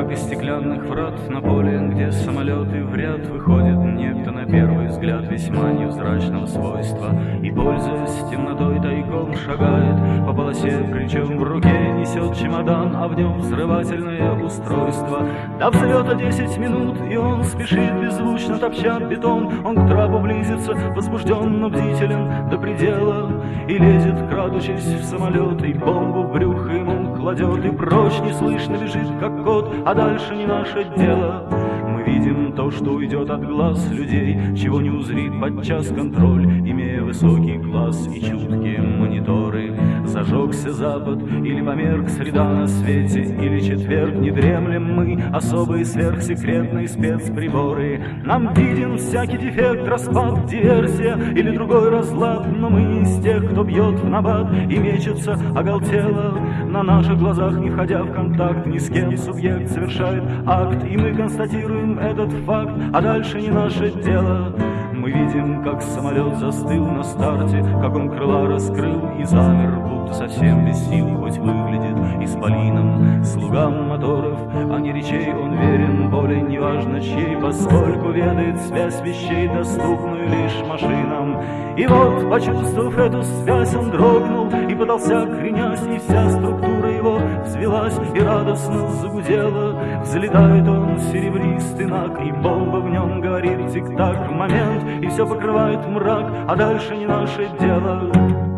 Как из стеклянных врат на поле, где самолеты в ряд, выходит некто на первый взгляд весьма невзрачного свойства, и, пользуясь темнотой, тайком шагает по полосе, ключом в руке несет чемодан, а в нем взрывательное устройство. До взлета 10 минут, и он спешит беззвучно, топча бетон. Он к трапу близится, возбужден, но бдителен до предела, и лезет, крадучись в самолет, и бомбу в брюхо ему кладет, и прочь неслышно бежит, как кот, а дальше не наше дело. Мы видим то, что уйдет от глаз людей, чего не узрит подчас контроль, имея высокий глаз и чуткие мониторы. Зажегся запад или померк среда на свете, или четверг, не дремлем мы, особые сверхсекретные спецприборы. Нам виден всякий дефект, распад, диверсия или другой разлад, но мы не из тех, кто бьет в набат и мечется оголтело. На наших глазах, не входя в контакт ни с кем, субъект совершает акт, и мы констатируем этот факт, а дальше не наше дело. Мы видим, как самолет застыл на старте, как он крыла раскрыл и замер, будто совсем без сил, хоть выглядит исполином. Слугам моторов, а не речей, он верен, более неважно чьей, поскольку ведает связь вещей, доступную лишь машинам. И вот, почувствовав эту связь, он дрогнул и подался, кренясь, и вся структура его взвелась и радостно загудела. Взлетает он, серебристый наг, и бомба в нем говорит тик-так, момент, и все покрывает мрак, а дальше не наше дело.